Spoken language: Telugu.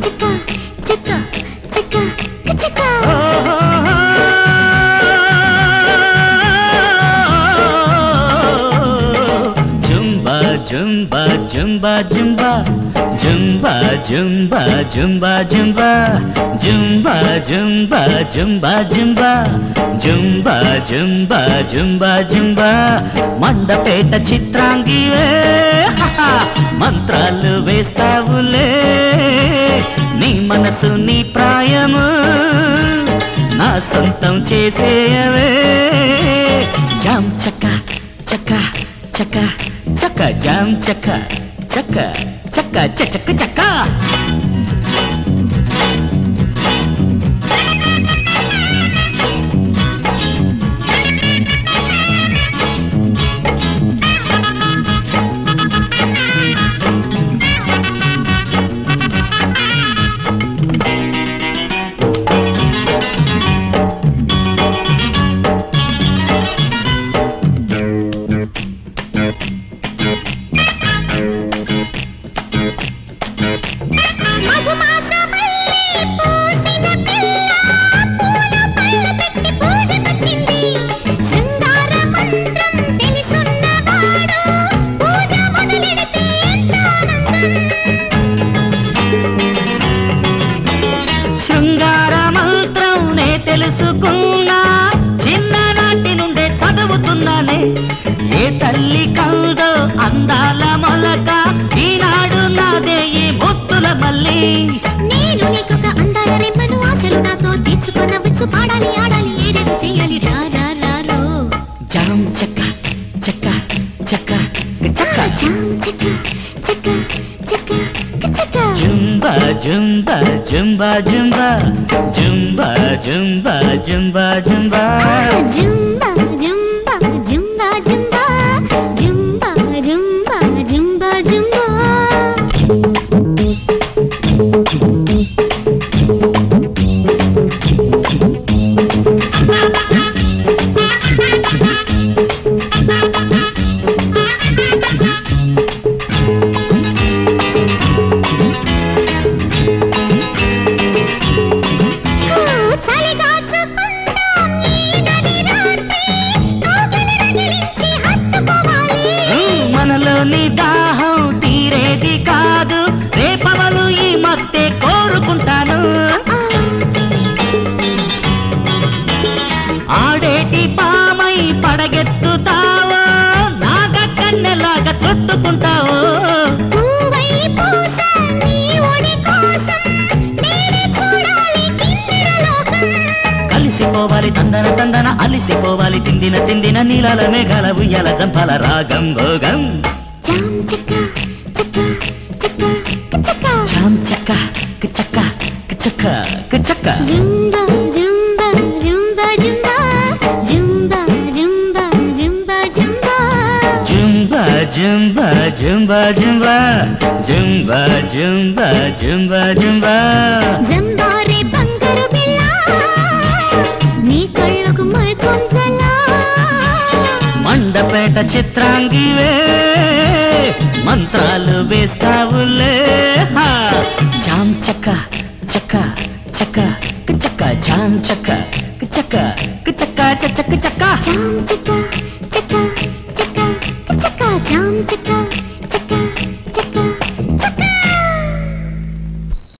chicka, chicka, chicka, chicka. Jumba, jumba, jumba, jumba, jumba, jumba, jumba, jumba, jumba, jumba, jumba, jumba, jumba, jumba, jumba, jumba. Mandapeta చిత్రాంగివే మంత్రాలు వేస్తావులే నీ మనసు నీ ప్రాయము నా సొంతం చేసేయవే జామ్ చక్క చక్క చక్క చక్క జామ్ చక్క చక్క చక్క చక్క చక్క శృంగార మంత్రం నే తెలుసుకున్నా చిన్ననాటి నుండే చదువుతున్నానే ఏ తల్లి కౌదో అందాల మొలక ఈనాడు నాదే ఈ ముత్తుల మల్లి నేను నీకొక అందాల రెమ్మను ఆశలు నాతో తీర్చుకొనవచ్చు పాడాలి ఆడాలి ఏదేదో చెయ్యాలి రా రా రా రో జామ్ చక్క చక్క చక్క చక్క జామ్ చక్క చక్క చక్క చక్క జుంబా జుంబా జుంబా జుంబా జుంబా జుంబా జుంబా జుంబా జుంబా జుంబా జుంబా జుంబా జుంబా జుంబా జుంబా జుంబా మనలోని దాహం తీరేది కాదు రేపవలు ఈ మత్తే కోరుకుంటాను ఆడేటి పామై పడగెత్తుతావో నాగకన్నెలాగా చుట్టుకుంటావో కలిసిపోవాలి తందన తందన అలిసిపోవాలి తిందిన తిందిన నీలాల మేఘాల ఉయ్యాల జంపాల రాగం భోగం జామ్ చక్క చక్క చక్క చక్క జామ్ చక్క చక్క చక్క చక్క జుంబా జుంబా జుంబా జుంబా జుంబా జుంబా జుంబా జుంబా జుంబా జుంబా జుంబా జుంబా జుంబా జుంబా జుంబా జుంబా జంబారే బంగారు బిల్ల నీ కళ్ళకు మైకం జలా మండపేట చిత్రాంగివే మంత్రాలు వేస్తావులే జామ్ చక్క చక్క చక్క చక్క జామ్ చక్క చక్క చక్క చక్క చక్క జామ్ చక్క చక్క చక్క చక్క జామ్ చక్క